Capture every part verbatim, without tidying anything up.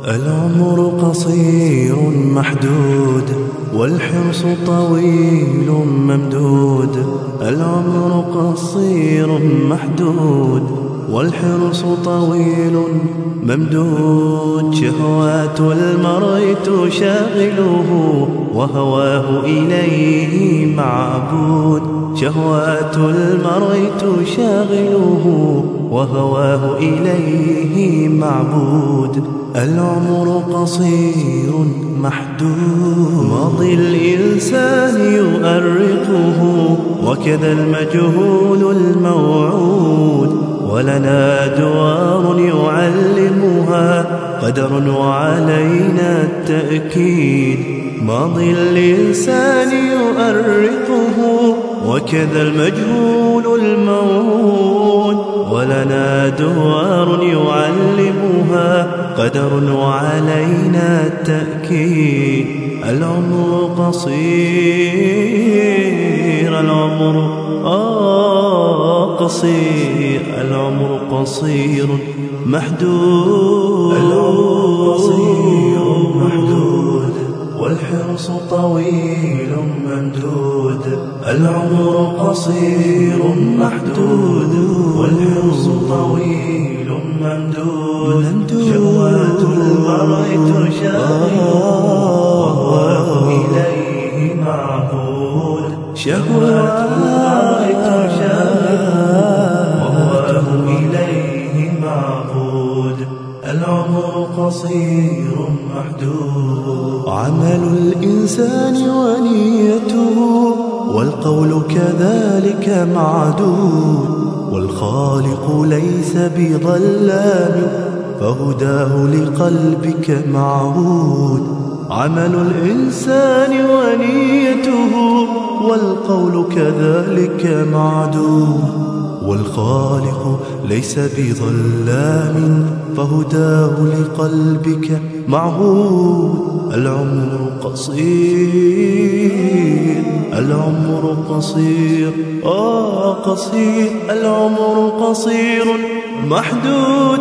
العمر قصير محدود والحرص طويل ممدود. العمر قصير محدود والحرص طويل ممدود. شهوات المرء تشاغله وهواه إليه معبود. شهوات المرء تشاغله وهواه إليه معبود. العمر قصير محدود. ماضي الإنسان يؤرقه وكذا المجهول الموعود. ولنا دوار يعلمها قدر وعلينا التأكيد. ماضي الإنسان يؤرقه وكذا المجهول الموعود. ولنا دوار يعلمها قدر وعلينا التأكيد. العمر قصير العمر آه قصير العمر قصير محدود. العمر قصير محدود والحرص طويل ممدود. العمر قصير محدود والحرص طويل ممدود. شهوات المرء تشاغله وهواه إليه معبود. شهوات المرء تشاغله وهواه إليه معبود. العمر قصير محدود. عمل الإنسان ونيته والقول كذلك معدود. والخالق ليس بظلام فهداه لقلبك معهود. عمل الإنسان ونيته والقول كذلك معدود. والخالق ليس بظلام فهداه لقلبك معهود. العمر قصير العمر قصير آه قصير العمر قصير محدود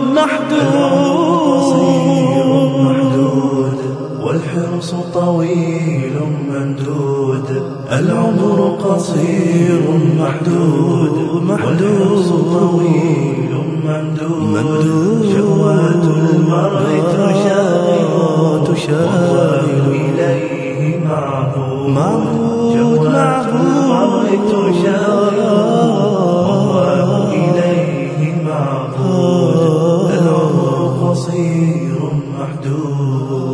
محدود والحرص طويل ممدود. العمر قصير محدود والحرص طويل ممدود. شهوات المرء تشاغل إليه معبود. شهوات المرء تشاغل وهواه إليه معبود. العمر قصير محدود.